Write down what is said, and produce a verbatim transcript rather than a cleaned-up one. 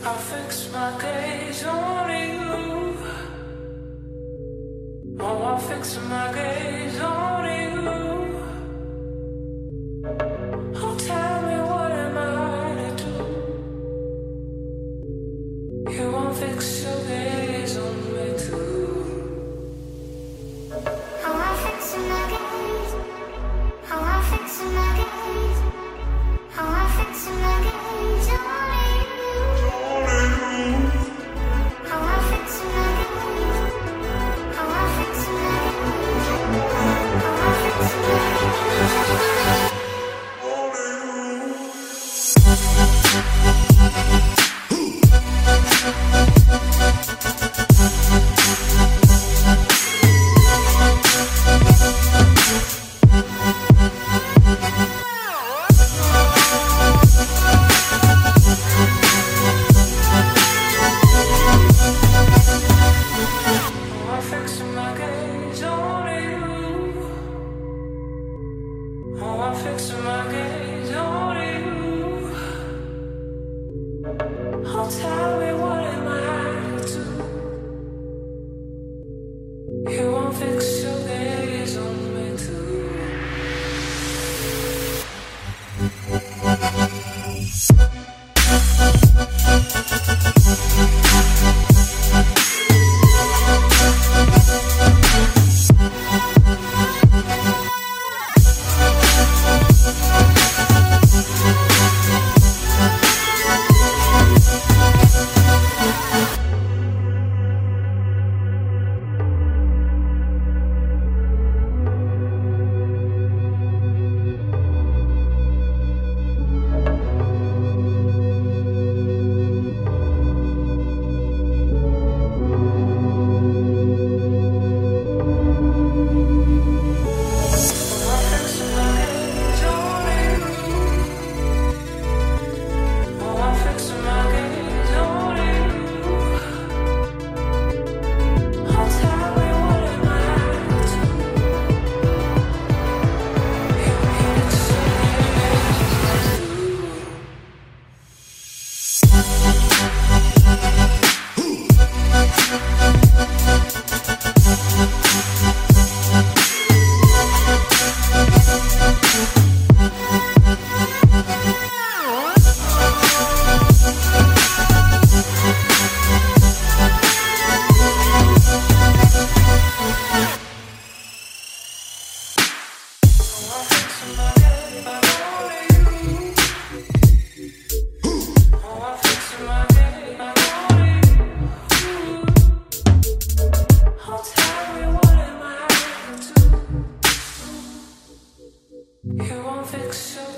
I fix my gaze on you. Oh, I fix my gaze on you. Oh, tell me what am I to do? You won't fix your gaze on me too. Oh, I fix my gaze. Oh, I fix my gaze. Oh, I fix my gaze on you. You won't fix your